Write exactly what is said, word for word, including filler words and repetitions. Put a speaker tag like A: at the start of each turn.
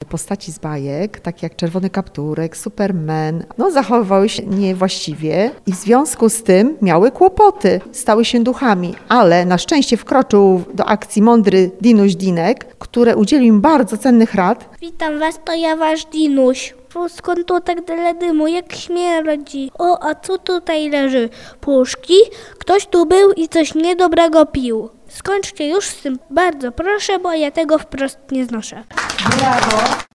A: postaci z bajek, takie jak Czerwony Kapturek, Superman, no zachowywały się niewłaściwie i w związku z tym miały kłopoty, stały się duchami, ale na szczęście wkroczył do akcji mądry Dinuś Dinek, który udzielił im bardzo cennych rad.
B: Witam was, to ja wasz Dinuś. O, skąd tu tak tyle dymu, jak śmierdzi? O, a co tutaj leży? Puszki? Ktoś tu był i coś niedobrego pił. Skończcie już z tym, bardzo proszę, bo ja tego wprost nie znoszę.
A: Brawo!